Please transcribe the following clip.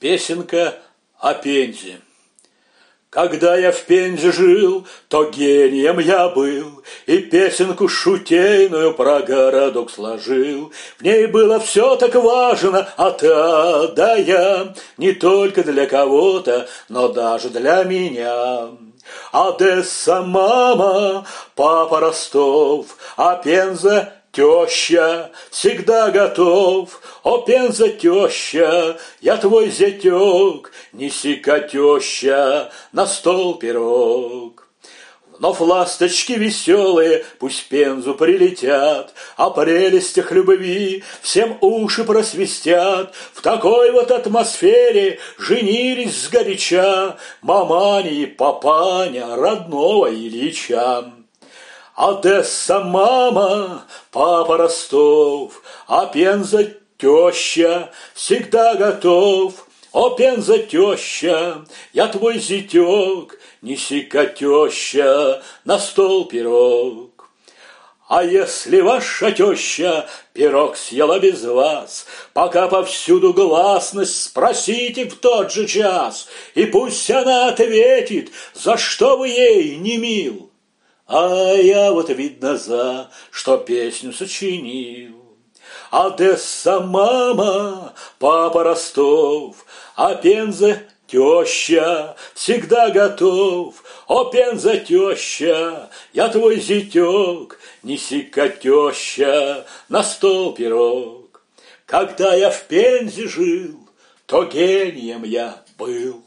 Песенка о Пензе. Когда я в Пензе жил, то гением я был, и песенку шутейную про городок сложил. В ней было все так важно, да я, не только для кого-то, но даже для меня. Одесса мама, папа Ростов, а Пенза теща, всегда готов. О, Пенза, теща, я твой зятек, неси-ка, теща, на стол пирог. Вновь ласточки веселые пусть в Пензу прилетят, о прелестях любви всем уши просвистят. В такой вот атмосфере женились сгоряча маманя и папаня родного Ильича. Одесса мама, папа Ростов, а Пенза теща, всегда готов. О, Пенза, теща, я твой зятек, неси-ка, теща, на стол пирог. А если ваша теща пирог съела без вас, пока повсюду гласность, спросите в тот же час, и пусть она ответит, за что вы ей не мил. А я вот, видно, что песню сочинил. Одесса мама, папа Ростов, а Пенза теща, всегда готов. О, Пенза, теща, я твой зятек, неси-ка, теща, на стол пирог. Когда я в Пензе жил, то гением я был.